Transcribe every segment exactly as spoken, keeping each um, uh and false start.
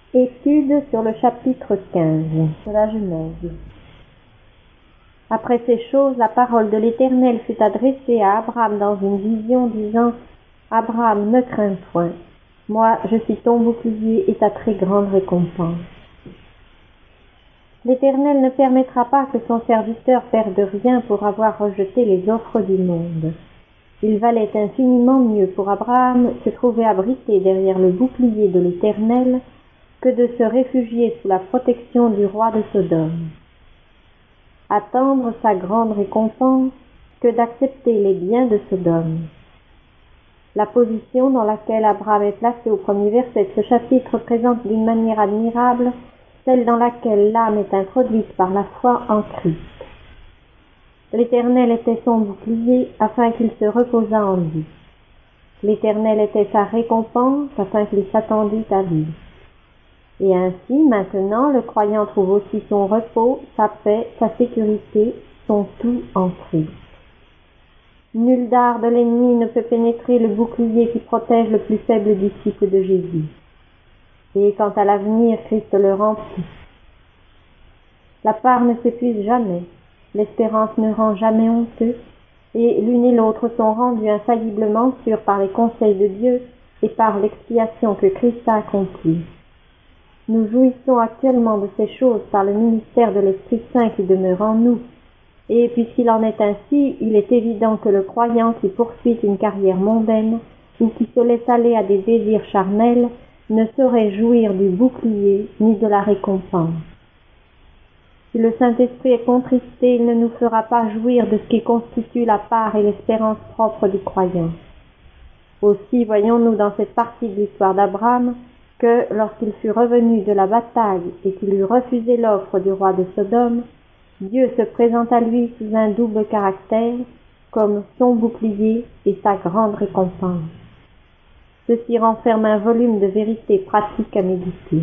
Étude sur le chapitre quinze de la Genèse. Après ces choses, la parole de l'Éternel fut adressée à Abraham dans une vision, disant : Abraham, ne crains point, moi je suis ton bouclier et ta très grande récompense. L'Éternel ne permettra pas que son serviteur perde rien pour avoir rejeté les offres du monde. Il valait infiniment mieux pour Abraham se trouver abrité derrière le bouclier de l'Éternel que de se réfugier sous la protection du roi de Sodome. Attendre sa grande récompense que d'accepter les biens de Sodome. La position dans laquelle Abraham est placé au premier verset de ce chapitre présente d'une manière admirable celle dans laquelle l'âme est introduite par la foi en Christ. L'Éternel était son bouclier afin qu'il se reposât en lui. L'Éternel était sa récompense afin qu'il s'attendît à lui. Et ainsi, maintenant, le croyant trouve aussi son repos, sa paix, sa sécurité, son tout en Christ. Nul dard de l'ennemi ne peut pénétrer le bouclier qui protège le plus faible disciple de Jésus. Et quant à l'avenir, Christ le remplit. La part ne s'épuise jamais, l'espérance ne rend jamais honteux, et l'une et l'autre sont rendues infailliblement sûres par les conseils de Dieu et par l'expiation que Christ a accomplie. Nous jouissons actuellement de ces choses par le ministère de l'Esprit Saint qui demeure en nous. Et puisqu'il en est ainsi, il est évident que le croyant qui poursuit une carrière mondaine ou qui se laisse aller à des désirs charnels ne saurait jouir du bouclier ni de la récompense. Si le Saint-Esprit est contristé, il ne nous fera pas jouir de ce qui constitue la part et l'espérance propre du croyant. Aussi voyons-nous dans cette partie de l'histoire d'Abraham que, lorsqu'il fut revenu de la bataille et qu'il eut refusé l'offre du roi de Sodome, Dieu se présente à lui sous un double caractère, comme son bouclier et sa grande récompense. Ceci renferme un volume de vérités pratiques à méditer.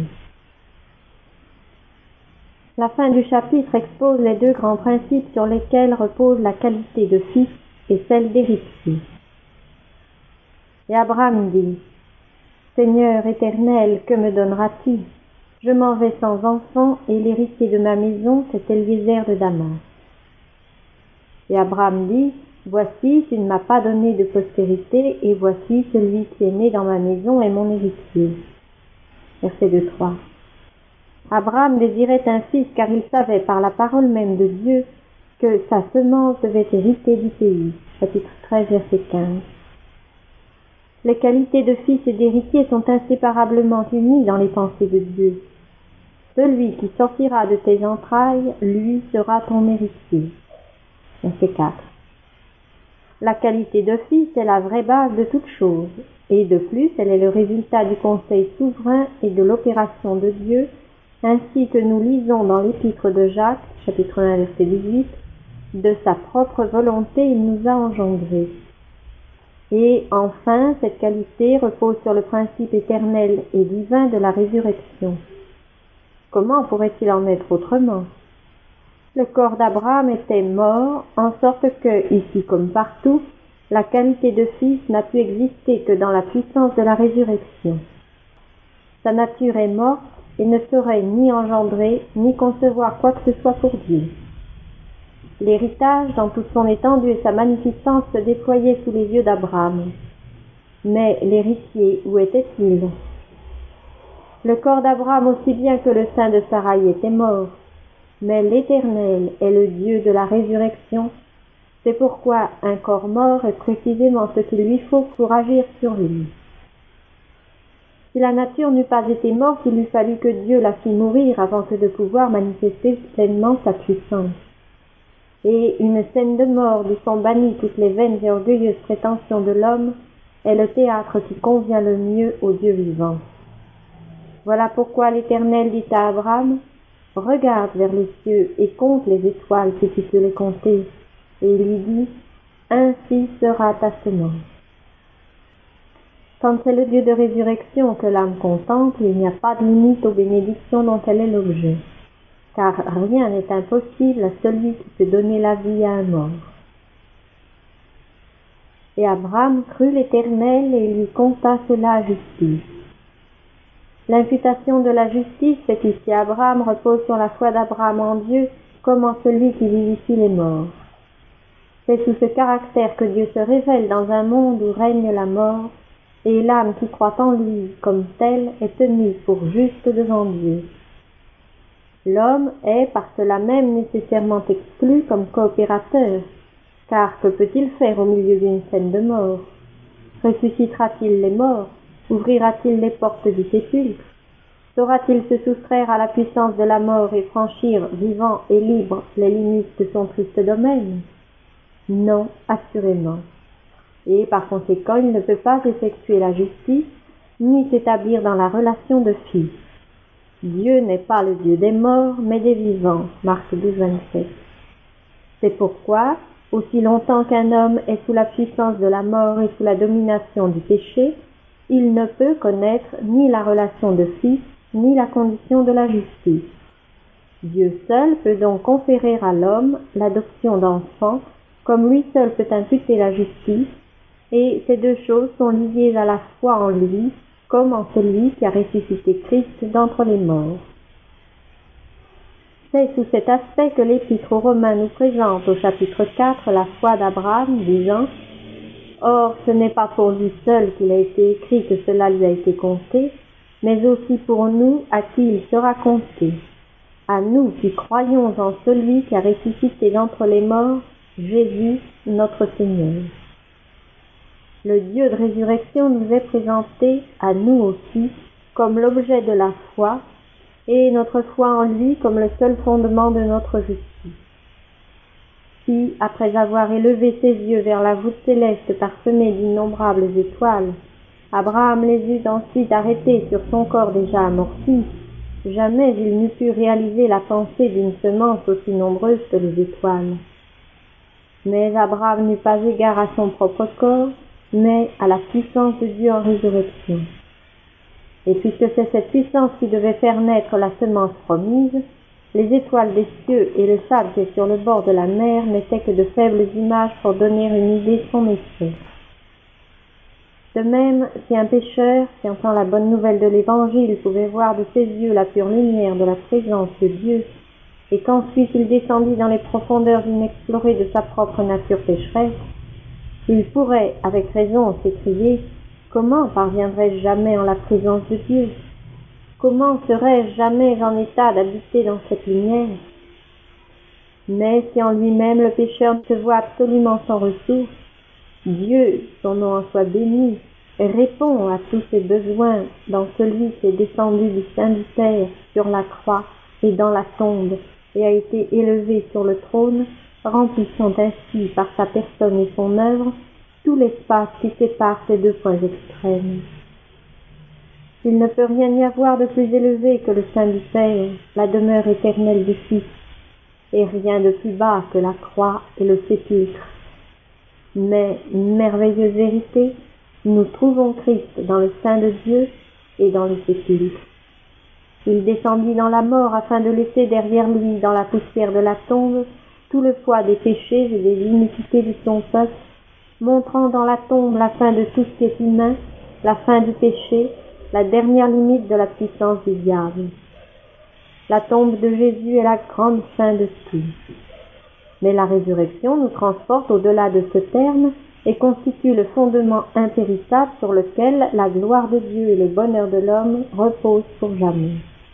La fin du chapitre expose les deux grands principes sur lesquels repose la qualité de fils et celle d'héritier. Et Abraham dit : Seigneur éternel, que me donneras-tu ? Je m'en vais sans enfant, et l'héritier de ma maison, c'est Eliezer de Damas. Et Abraham dit : Voici, tu ne m'as pas donné de postérité, et voici, celui qui est né dans ma maison est mon héritier. Verset deux trois. Abraham désirait un fils, car il savait par la parole même de Dieu que sa semence devait hériter du pays. Chapitre treize, verset quinze. Les qualités de fils et d'héritier sont inséparablement unies dans les pensées de Dieu. Celui qui sortira de tes entrailles, lui sera ton héritier. Verset quatre. La qualité de fils est la vraie base de toute chose, et de plus, elle est le résultat du conseil souverain et de l'opération de Dieu, ainsi que nous lisons dans l'épître de Jacques, chapitre un, verset dix-huit, de sa propre volonté il nous a engendrés. Et enfin, cette qualité repose sur le principe éternel et divin de la résurrection. Comment pourrait-il en être autrement ? Le corps d'Abraham était mort, en sorte que, ici comme partout, la qualité de fils n'a pu exister que dans la puissance de la résurrection. Sa nature est morte et ne saurait ni engendrer, ni concevoir quoi que ce soit pour Dieu. L'héritage, dans toute son étendue et sa magnificence, se déployait sous les yeux d'Abraham. Mais l'héritier, où était-il ? Le corps d'Abraham, aussi bien que le sein de Saraï, était mort. Mais l'Éternel est le Dieu de la résurrection. C'est pourquoi un corps mort est précisément ce qu'il lui faut pour agir sur lui. Si la nature n'eût pas été morte, il eût fallu que Dieu la fît mourir avant que de pouvoir manifester pleinement sa puissance. Et une scène de mort d'où sont bannies toutes les vaines et orgueilleuses prétentions de l'homme est le théâtre qui convient le mieux au Dieu vivant. Voilà pourquoi l'Éternel dit à Abraham : Regarde vers les cieux et compte les étoiles si tu peux les compter. Et il lui dit : Ainsi sera ta semence. Quand c'est le Dieu de résurrection que l'âme contemple, il n'y a pas de limite aux bénédictions dont elle est l'objet. Car rien n'est impossible à celui qui peut donner la vie à un mort. Et Abraham crut l'Éternel et il lui compta cela à justice. L'imputation de la justice faite ici à Abraham repose sur la foi d'Abraham en Dieu comme en celui qui vivifie les morts. C'est sous ce caractère que Dieu se révèle dans un monde où règne la mort, et l'âme qui croit en lui comme telle est tenue pour juste devant Dieu. L'homme est par cela même nécessairement exclu comme coopérateur, car que peut-il faire au milieu d'une scène de mort? Ressuscitera-t-il les morts? Ouvrira-t-il les portes du sépulcre? Saura-t-il se soustraire à la puissance de la mort et franchir, vivant et libre, les limites de son triste domaine? Non, assurément. Et par conséquent, il ne peut pas effectuer la justice, ni s'établir dans la relation de fils. Dieu n'est pas le Dieu des morts, mais des vivants. Marc douze, vingt-sept. C'est pourquoi, aussi longtemps qu'un homme est sous la puissance de la mort et sous la domination du péché, il ne peut connaître ni la relation de fils, ni la condition de la justice. Dieu seul peut donc conférer à l'homme l'adoption d'enfant, comme lui seul peut imputer la justice, et ces deux choses sont liées à la foi en lui, comme en celui qui a ressuscité Christ d'entre les morts. C'est sous cet aspect que l'Épître aux Romains nous présente au chapitre quatre la foi d'Abraham, disant « Or, ce n'est pas pour lui seul qu'il a été écrit que cela lui a été compté, mais aussi pour nous à qui il sera compté, à nous qui croyons en celui qui a ressuscité d'entre les morts, Jésus notre Seigneur. » Le Dieu de résurrection nous est présenté à nous aussi comme l'objet de la foi, et notre foi en lui comme le seul fondement de notre justice. Si, après avoir élevé ses yeux vers la voûte céleste parsemée d'innombrables étoiles, Abraham les eut ensuite arrêtés sur son corps déjà amorti, jamais il n'eût pu réaliser la pensée d'une semence aussi nombreuse que les étoiles. Mais Abraham n'eut pas égard à son propre corps, mais à la puissance de Dieu en résurrection. Et puisque c'est cette puissance qui devait faire naître la semence promise, les étoiles des cieux et le sable qui est sur le bord de la mer n'étaient que de faibles images pour donner une idée de son effet. De même, si un pécheur, qui entend la bonne nouvelle de l'Évangile, pouvait voir de ses yeux la pure lumière de la présence de Dieu, et qu'ensuite il descendit dans les profondeurs inexplorées de sa propre nature pécheresse, il pourrait, avec raison, s'écrier « Comment parviendrai-je jamais en la présence de Dieu? Comment serais-je jamais en état d'habiter dans cette lumière ?» Mais si en lui-même le pécheur se voit absolument sans ressources, Dieu, son nom en soit béni, répond à tous ses besoins dans celui qui est descendu du sein du Père sur la croix et dans la tombe et a été élevé sur le trône, remplissant ainsi par sa personne et son œuvre tout l'espace qui sépare ces deux points extrêmes. Il ne peut rien y avoir de plus élevé que le sein du Père, la demeure éternelle du Fils, et rien de plus bas que la croix et le sépulcre. Mais, merveilleuse vérité, nous trouvons Christ dans le sein de Dieu et dans le sépulcre. Il descendit dans la mort afin de laisser derrière lui, dans la poussière de la tombe, tout le poids des péchés et des iniquités de son peuple, montrant dans la tombe la fin de tout ce qui est humain, la fin du péché, la dernière limite de la puissance du diable. La tombe de Jésus est la grande fin de tout. Mais la résurrection nous transporte au-delà de ce terme et constitue le fondement impérissable sur lequel la gloire de Dieu et le bonheur de l'homme reposent pour jamais.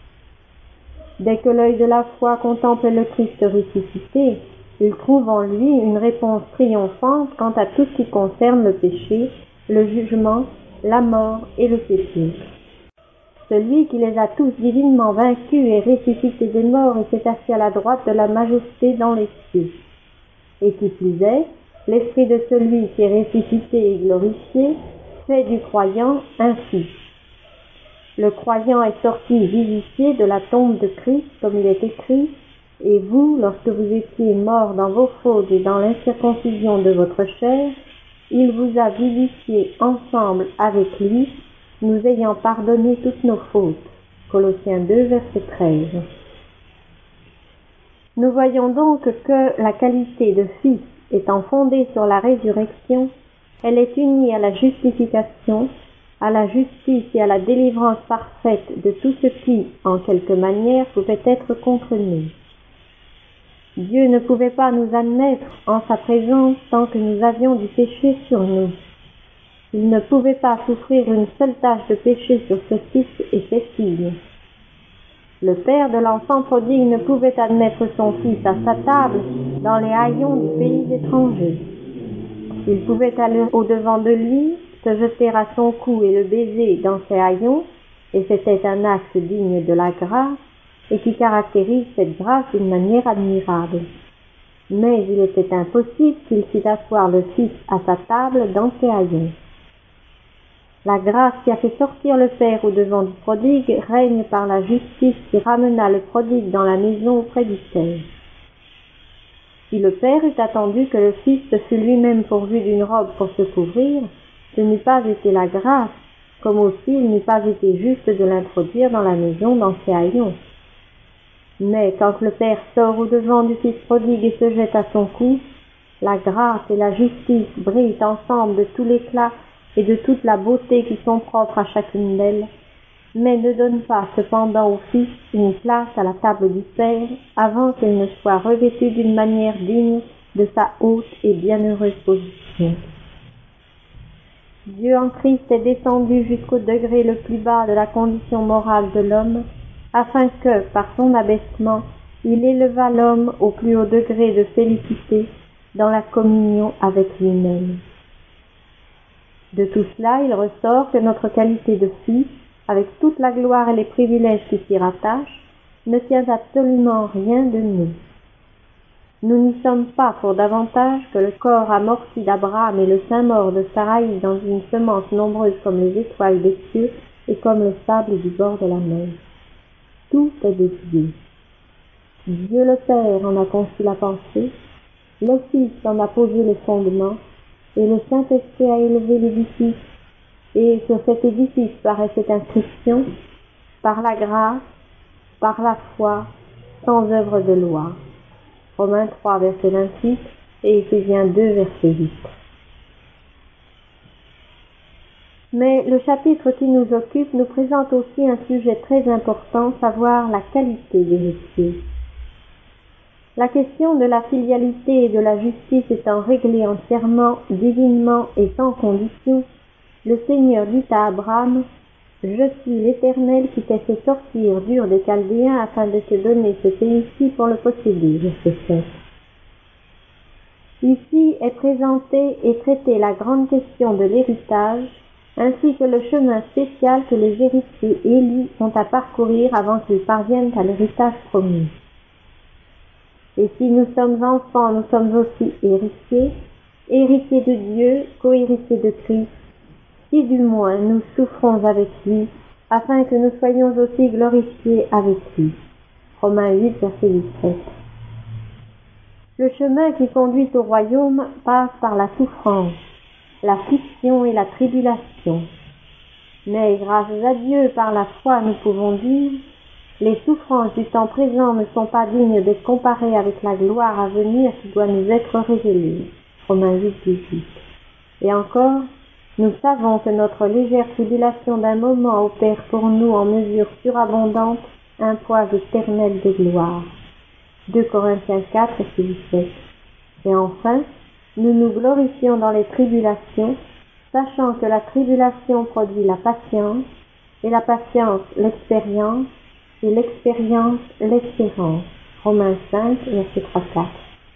Dès que l'œil de la foi contemple le Christ ressuscité, il trouve en lui une réponse triomphante quant à tout ce qui concerne le péché, le jugement, la mort et le sépulcre. Celui qui les a tous divinement vaincus et ressuscité des morts et s'est assis à la droite de la majesté dans les cieux. Et qui plus est, l'esprit de celui qui est ressuscité et glorifié fait du croyant un fils. Le croyant est sorti vivifié de la tombe de Christ, comme il est écrit, et vous, lorsque vous étiez morts dans vos fautes et dans l'incirconcision de votre chair, il vous a vivifiés ensemble avec lui, nous ayant pardonné toutes nos fautes. Colossiens deux, verset treize. Nous voyons donc que la qualité de fils étant fondée sur la résurrection, elle est unie à la justification, à la justice et à la délivrance parfaite de tout ce qui, en quelque manière, pouvait être contre nous. Dieu ne pouvait pas nous admettre en sa présence tant que nous avions du péché sur nous. Il ne pouvait pas souffrir une seule tache de péché sur ses fils et ses filles. Le père de l'enfant prodigue ne pouvait admettre son fils à sa table dans les haillons du pays étranger. Il pouvait aller au-devant de lui, se jeter à son cou et le baiser dans ses haillons, et c'était un acte digne de la grâce, et qui caractérise cette grâce d'une manière admirable. Mais il était impossible qu'il fît asseoir le Fils à sa table dans ses haillons. La grâce qui a fait sortir le Père au-devant du prodigue règne par la justice qui ramena le prodigue dans la maison auprès du Père. Si le Père eût attendu que le Fils fût lui-même pourvu d'une robe pour se couvrir, ce n'eût pas été la grâce, comme aussi il n'eût pas été juste de l'introduire dans la maison dans ses haillons. Mais quand le Père sort au-devant du Fils prodigue et se jette à son cou, la grâce et la justice brillent ensemble de tout l'éclat et de toute la beauté qui sont propres à chacune d'elles, mais ne donnent pas cependant au Fils une place à la table du Père avant qu'il ne soit revêtu d'une manière digne de sa haute et bienheureuse position. Dieu en Christ est descendu jusqu'au degré le plus bas de la condition morale de l'homme, afin que, par son abaissement, il éleva l'homme au plus haut degré de félicité dans la communion avec lui-même. De tout cela, il ressort que notre qualité de fils, avec toute la gloire et les privilèges qui s'y rattachent, ne tient absolument rien de nous. Nous n'y sommes pas pour davantage que le corps amorti d'Abraham et le sein mort de Saraï dans une semence nombreuse comme les étoiles des cieux et comme le sable du bord de la mer. Tout est de Dieu. Dieu le Père en a conçu la pensée, le Fils en a posé les fondements, et le Saint-Esprit a élevé l'édifice, et sur cet édifice paraît cette inscription, par la grâce, par la foi, sans œuvre de loi. Romains trois, verset vingt-huit, et Éphésiens deux, verset huit. Mais le chapitre qui nous occupe nous présente aussi un sujet très important, savoir la qualité d'héritier. La question de la filialité et de la justice étant réglée entièrement, divinement et sans condition, le Seigneur dit à Abraham, « Je suis l'Éternel qui t'ai fait sortir d'Ur des Chaldéens afin de te donner ce pays-ci pour le posséder. » Verset sept. Ici est présentée et traitée la grande question de l'héritage, ainsi que le chemin spécial que les héritiers élus ont à parcourir avant qu'ils parviennent à l'héritage promis. Et si nous sommes enfants, nous sommes aussi héritiers, héritiers de Dieu, co-héritiers de Christ, si du moins nous souffrons avec lui, afin que nous soyons aussi glorifiés avec lui. Romains huit, verset dix-sept. Le chemin qui conduit au royaume passe par la souffrance, l'affliction et la tribulation. Mais grâce à Dieu, par la foi, nous pouvons dire, les souffrances du temps présent ne sont pas dignes d'être comparées avec la gloire à venir qui doit nous être révélée. Romains huit, dix-huit. Et encore, nous savons que notre légère tribulation d'un moment opère pour nous en mesure surabondante un poids éternel de gloire. deux Corinthiens quatre, verset dix-sept. Et enfin, nous nous glorifions dans les tribulations, sachant que la tribulation produit la patience, et la patience l'expérience, et l'expérience l'espérance. Romains cinq, verset trois à quatre.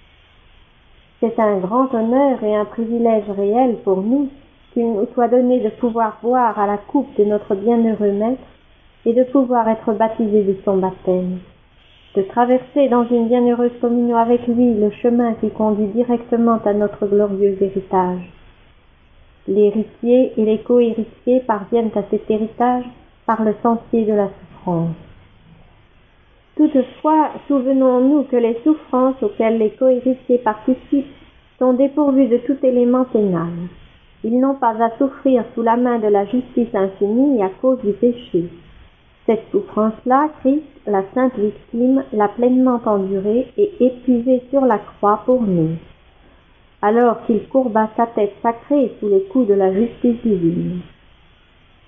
C'est un grand honneur et un privilège réel pour nous qu'il nous soit donné de pouvoir boire à la coupe de notre bienheureux Maître et de pouvoir être baptisé de son baptême, de traverser dans une bienheureuse communion avec lui le chemin qui conduit directement à notre glorieux héritage. L'héritier et les co-héritiers parviennent à cet héritage par le sentier de la souffrance. Toutefois, souvenons-nous que les souffrances auxquelles les co-héritiers participent sont dépourvues de tout élément pénal. Ils n'ont pas à souffrir sous la main de la justice infinie à cause du péché. Cette souffrance-là, Christ, la sainte victime, l'a pleinement endurée et épuisée sur la croix pour nous, alors qu'il courba sa tête sacrée sous les coups de la justice divine.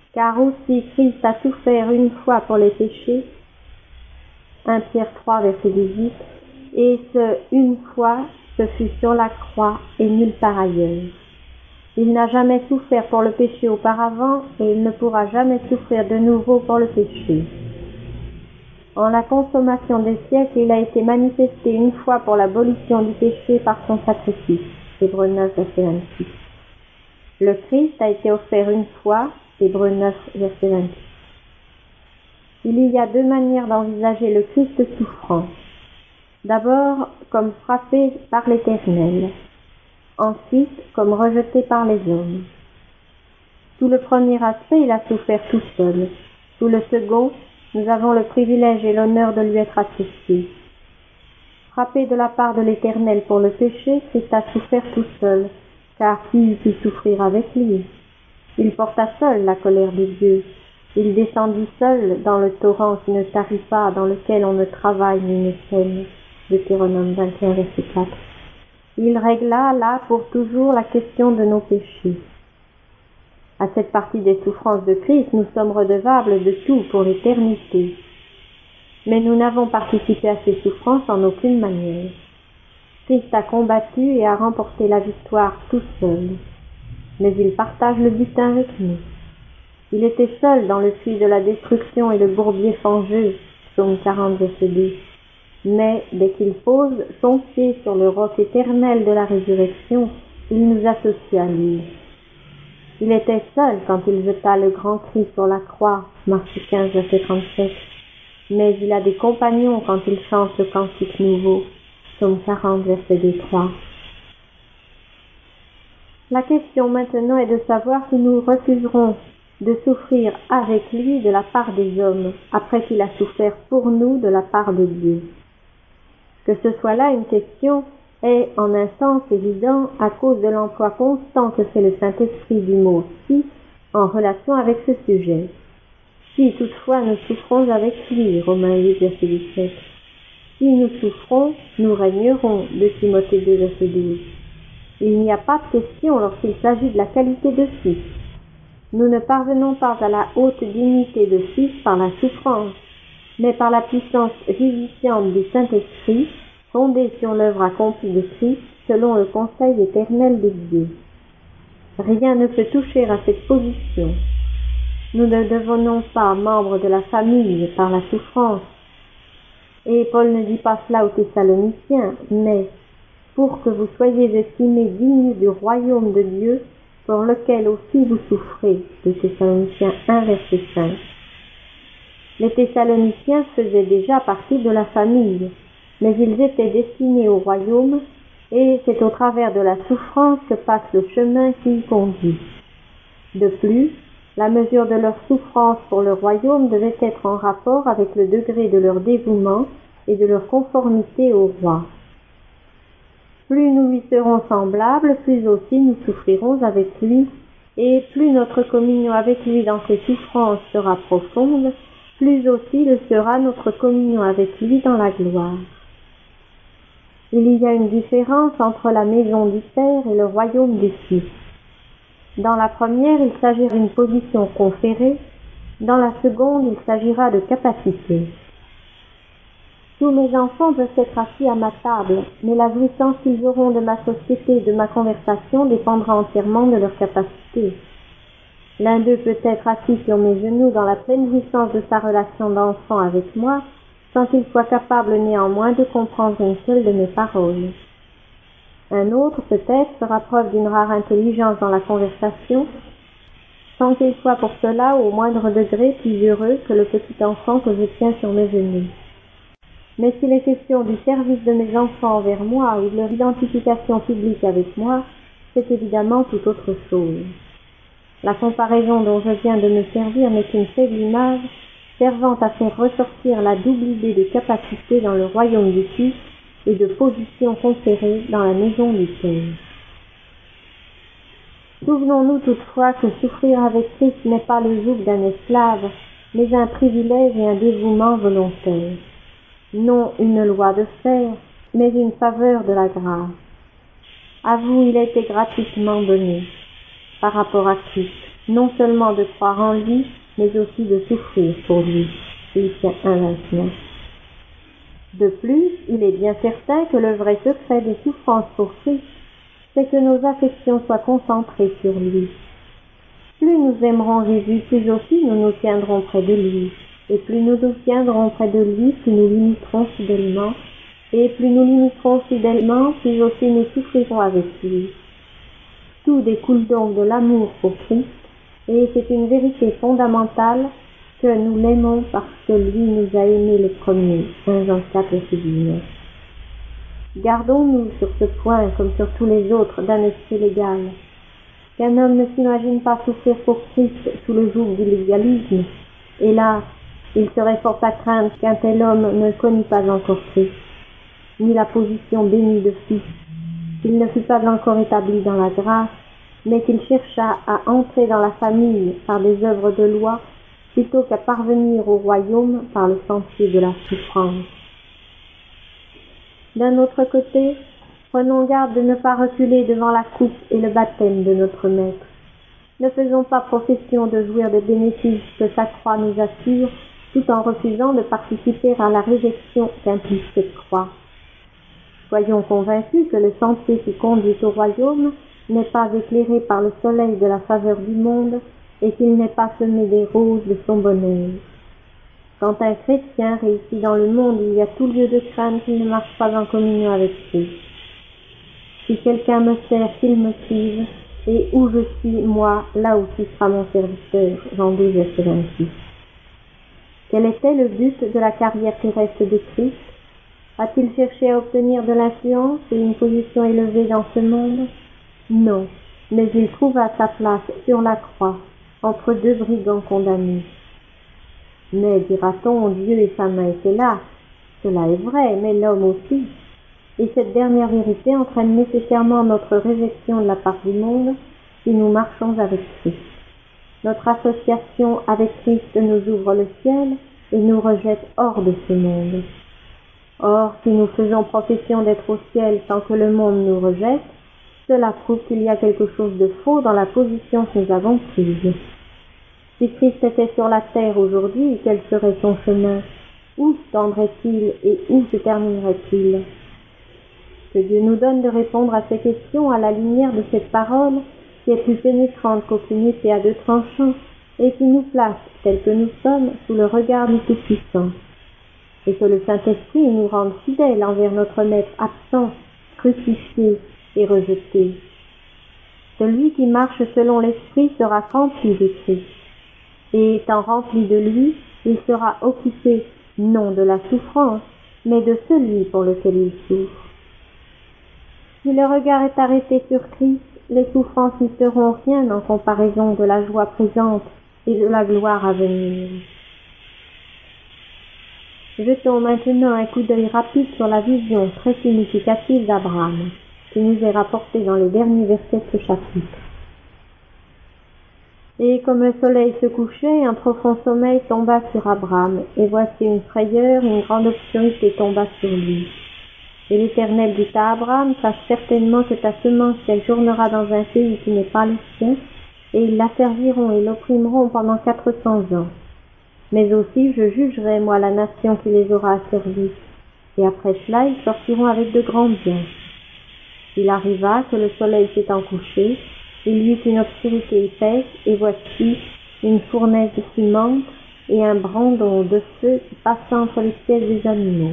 Car aussi Christ a souffert une fois pour les péchés, premier Pierre trois, verset dix-huit, et ce une fois, ce fut sur la croix et nulle part ailleurs. Il n'a jamais souffert pour le péché auparavant et il ne pourra jamais souffrir de nouveau pour le péché. En la consommation des siècles, il a été manifesté une fois pour l'abolition du péché par son sacrifice. Hébreux neuf, verset vingt-six. Le Christ a été offert une fois. Hébreux neuf, verset vingt-six. Il y a deux manières d'envisager le Christ souffrant. D'abord, comme frappé par l'Éternel. Ensuite, comme rejeté par les hommes. Sous le premier aspect, il a souffert tout seul. Sous le second, nous avons le privilège et l'honneur de lui être associés. Frappé de la part de l'Éternel pour le péché, Christ a souffert tout seul, car qui eût pu souffrir avec lui? Il porta seul la colère de Dieu. Il descendit seul dans le torrent qui ne tarit pas, dans lequel on ne travaille ni ne sème. Deutéronome vingt et un, verset quatre. Il régla là pour toujours la question de nos péchés. À cette partie des souffrances de Christ, nous sommes redevables de tout pour l'éternité. Mais nous n'avons participé à ces souffrances en aucune manière. Christ a combattu et a remporté la victoire tout seul. Mais il partage le butin avec nous. Il était seul dans le puits de la destruction et le bourbier fangeux, psaume quarante, verset deux. Mais dès qu'il pose son pied sur le roc éternel de la résurrection, il nous associe à lui. Il était seul quand il jeta le grand cri sur la croix, Marc quinze, verset trente-sept. Mais il a des compagnons quand il chante le cantique nouveau, psaume quarante, verset deux trois. La question maintenant est de savoir si nous refuserons de souffrir avec lui de la part des hommes, après qu'il a souffert pour nous de la part de Dieu. Que ce soit là une question est en un sens évident à cause de l'emploi constant que fait le Saint-Esprit du mot « si » en relation avec ce sujet. Si toutefois nous souffrons avec lui, Romains huit, verset dix-sept. Si nous souffrons, nous régnerons, de Timothée deux, verset douze. Il n'y a pas de question lorsqu'il s'agit de la qualité de fils. Nous ne parvenons pas à la haute dignité de fils par la souffrance, mais par la puissance vivifiante du Saint-Esprit, fondée sur l'œuvre accomplie de Christ, selon le conseil éternel de Dieu. Rien ne peut toucher à cette position. Nous ne devenons pas membres de la famille par la souffrance. Et Paul ne dit pas cela aux Thessaloniciens, mais pour que vous soyez estimés dignes du royaume de Dieu, pour lequel aussi vous souffrez. De Thessaloniciens un, verset cinq. Les Thessaloniciens faisaient déjà partie de la famille, mais ils étaient destinés au royaume, et c'est au travers de la souffrance que passe le chemin qui y conduit. De plus, la mesure de leur souffrance pour le royaume devait être en rapport avec le degré de leur dévouement et de leur conformité au roi. Plus nous lui serons semblables, plus aussi nous souffrirons avec lui, et plus notre communion avec lui dans ses souffrances sera profonde, plus aussi le sera notre communion avec lui dans la gloire. Il y a une différence entre la maison du Père et le royaume du Fils. Dans la première, il s'agira d'une position conférée, dans la seconde, il s'agira de capacité. Tous mes enfants peuvent être assis à ma table, mais la jouissance qu'ils auront de ma société et de ma conversation dépendra entièrement de leur capacité. L'un d'eux peut être assis sur mes genoux dans la pleine jouissance de sa relation d'enfant avec moi, sans qu'il soit capable néanmoins de comprendre une seule de mes paroles. Un autre, peut-être, fera preuve d'une rare intelligence dans la conversation, sans qu'il soit pour cela au moindre degré plus heureux que le petit enfant que je tiens sur mes genoux. Mais s'il est question du service de mes enfants envers moi ou de leur identification publique avec moi, c'est évidemment tout autre chose. La comparaison dont je viens de me servir n'est qu'une faible image servant à faire ressortir la double idée de capacité dans le royaume du Fils et de position conférée dans la maison du Père. Souvenons-nous toutefois que souffrir avec Christ n'est pas le joug d'un esclave, mais un privilège et un dévouement volontaire. Non une loi de fer, mais une faveur de la grâce. À vous, il a été gratuitement donné. Par rapport à Christ, non seulement de croire en lui, mais aussi de souffrir pour lui. Philippiens un, vingt-neuf. De plus, il est bien certain que le vrai secret des souffrances pour Christ, c'est que nos affections soient concentrées sur lui. Plus nous aimerons Jésus, plus aussi nous nous tiendrons près de lui. Et plus nous nous tiendrons près de lui, plus nous l'imiterons fidèlement. Et plus nous l'imiterons fidèlement, plus aussi nous souffrirons avec lui. Tout découle donc de l'amour pour Christ, et c'est une vérité fondamentale que nous l'aimons parce que lui nous a aimés les premiers. un Jean quatre, verset dix-neuf. Gardons-nous sur ce point, comme sur tous les autres, d'un esprit légal. Qu'un homme ne s'imagine pas souffrir pour Christ sous le joug du légalisme. Hélas, il serait fort à craindre qu'un tel homme ne connût pas encore Christ, ni la position bénie de fils, qu'il ne fût pas encore établi dans la grâce, mais qu'il cherchât à entrer dans la famille par des œuvres de loi, plutôt qu'à parvenir au royaume par le sentier de la souffrance. D'un autre côté, prenons garde de ne pas reculer devant la coupe et le baptême de notre Maître. Ne faisons pas profession de jouir des bénéfices que sa croix nous assure, tout en refusant de participer à la réjection qu'implique cette croix. Soyons convaincus que le sentier qui conduit au royaume n'est pas éclairé par le soleil de la faveur du monde et qu'il n'est pas semé des roses de son bonheur. Quand un chrétien réussit dans le monde, il y a tout lieu de craindre qu'il ne marche pas en communion avec Christ. Si quelqu'un me sert, qu'il me suive, et où je suis, moi, là aussi sera mon serviteur. Jean deux, verset vingt-six. Quel était le but de la carrière terrestre de Christ? A-t-il cherché à obtenir de l'influence et une position élevée dans ce monde? Non, mais il trouva sa place sur la croix, entre deux brigands condamnés. Mais, dira-t-on, Dieu et sa main étaient là. Cela est vrai, mais l'homme aussi. Et cette dernière vérité entraîne nécessairement notre réjection de la part du monde si nous marchons avec Christ. Notre association avec Christ nous ouvre le ciel et nous rejette hors de ce monde. Or, si nous faisons profession d'être au ciel tant que le monde nous rejette, cela prouve qu'il y a quelque chose de faux dans la position que nous avons prise. Si Christ était sur la terre aujourd'hui, quel serait son chemin? Où se tendrait-il et où se terminerait-il? Que Dieu nous donne de répondre à ces questions à la lumière de cette parole qui est plus pénétrante qu'aucune épée à deux tranchants et qui nous place, tels que nous sommes, sous le regard du Tout-Puissant. Et que le Saint-Esprit nous rende fidèles envers notre Maître absent, crucifié et rejeté. Celui qui marche selon l'Esprit sera rempli de Christ. Et étant rempli de lui, il sera occupé non de la souffrance, mais de celui pour lequel il souffre. Si le regard est arrêté sur Christ, les souffrances n'y seront rien en comparaison de la joie présente et de la gloire à venir. Jetons maintenant un coup d'œil rapide sur la vision très significative d'Abraham, qui nous est rapportée dans les derniers versets de ce chapitre. Et comme le soleil se couchait, un profond sommeil tomba sur Abraham, et voici une frayeur, une grande obscurité tomba sur lui. Et l'Éternel dit à Abraham, sache certainement que ta semence séjournera dans un pays qui n'est pas le sien, et ils la serviront et l'opprimeront pendant quatre cents ans. Mais aussi je jugerai, moi, la nation qui les aura asservis, et après cela ils sortiront avec de grands biens. Il arriva que le soleil s'étant couché, il y eut une obscurité épaisse, et voici une fournaise fumante et un brandon de feu qui passa entre les pieds des animaux.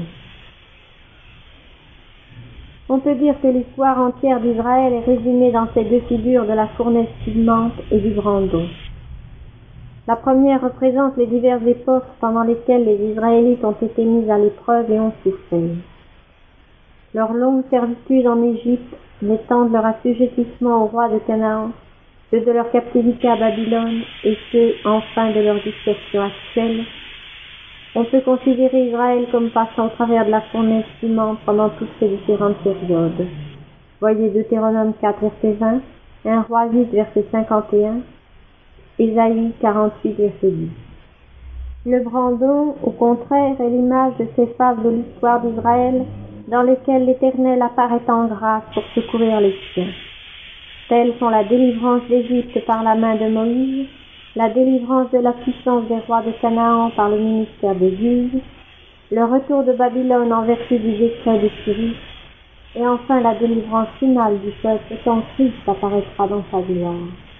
On peut dire que l'histoire entière d'Israël est résumée dans ces deux figures de la fournaise fumante et du brandon. La première représente les diverses époques pendant lesquelles les Israélites ont été mis à l'épreuve et ont souffert. Leur longue servitude en Égypte, les temps de leur assujettissement au roi de Canaan, ceux de leur captivité à Babylone et ceux, enfin, de leur dispersion actuelle. On peut considérer Israël comme passant au travers de la fournaise fumante pendant toutes ces différentes périodes. Voyez Deutéronome quatre, verset vingt, un Roi huit, verset cinquante et un, Ésaïe quarante-huit, verset dix. Le brandon, au contraire, est l'image de ces phases de l'histoire d'Israël dans lesquelles l'Éternel apparaît en grâce pour secourir les siens. Telles sont la délivrance d'Égypte par la main de Moïse, la délivrance de la puissance des rois de Canaan par le ministère de Dieu, le retour de Babylone en vertu du décret de Cyrus, et enfin la délivrance finale du peuple quand Christ apparaîtra dans sa gloire.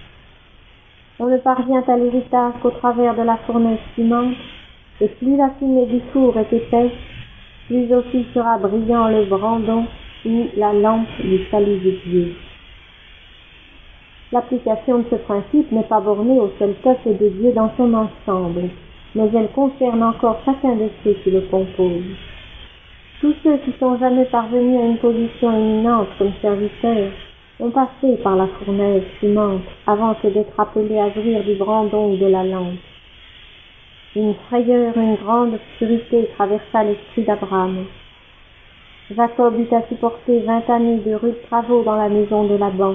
On ne parvient à l'héritage qu'au travers de la fournaise fumante, et plus la fumée du four est épaisse, plus aussi sera brillant le brandon ou la lampe du salut de Dieu. L'application de ce principe n'est pas bornée au seul peuple de Dieu dans son ensemble, mais elle concerne encore chacun de ceux qui le composent. Tous ceux qui sont jamais parvenus à une position éminente comme serviteurs ont passé par la fournaise fumante avant que d'être appelés à jouir du brandon ou de la lampe. Une frayeur, une grande obscurité traversa l'esprit d'Abraham. Jacob eut à supporter vingt années de rudes travaux dans la maison de Laban.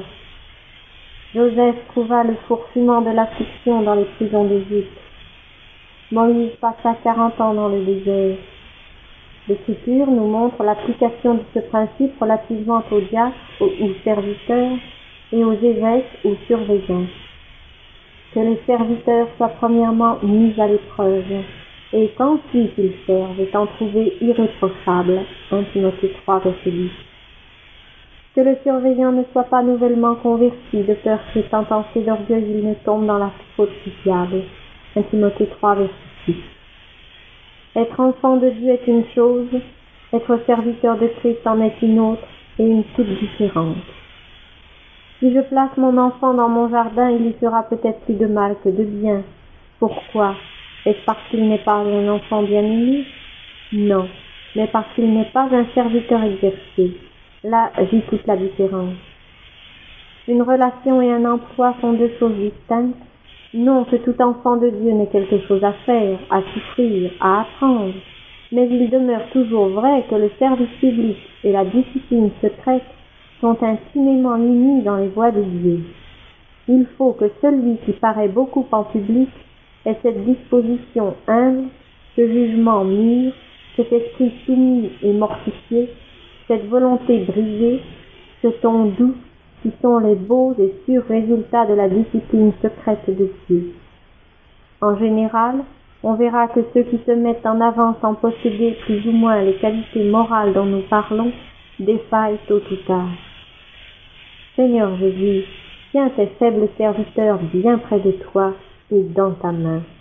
Joseph trouva le four fumant de l'affliction dans les prisons d'Égypte. Moïse passa quarante ans dans le désert. L'Écriture nous montre l'application de ce principe relativement aux diacres ou serviteurs et aux évêques ou surveillants. Que les serviteurs soient premièrement mis à l'épreuve, et qu'ensuite ils servent étant trouvés irréprochables. un Timothée trois, verset dix. Que le surveillant ne soit pas nouvellement converti, de peur qu'étant enflé d'orgueil il ne tombe dans la faute pitiable. un Timothée trois, verset six. Être enfant de Dieu est une chose, être serviteur de Christ en est une autre, et une toute différente. Si je place mon enfant dans mon jardin, il y fera peut-être plus de mal que de bien. Pourquoi? Est-ce parce qu'il n'est pas un enfant bien-aimé? Non, mais parce qu'il n'est pas un serviteur exercé. Là vit toute la différence. Une relation et un emploi sont deux choses distinctes. Non que tout enfant de Dieu n'ait quelque chose à faire, à souffrir, à apprendre, mais il demeure toujours vrai que le service public et la discipline secrète sont intimement unis dans les voies de Dieu. Il faut que celui qui paraît beaucoup en public ait cette disposition humble, ce jugement mûr, cet esprit soumis et mortifié, cette volonté brisée, ce ton doux, qui sont les beaux et sûrs résultats de la discipline secrète de Dieu. En général, on verra que ceux qui se mettent en avant sans posséder plus ou moins les qualités morales dont nous parlons, défaillent tôt ou tard. Seigneur Jésus, tiens tes faibles serviteurs bien près de toi et dans ta main.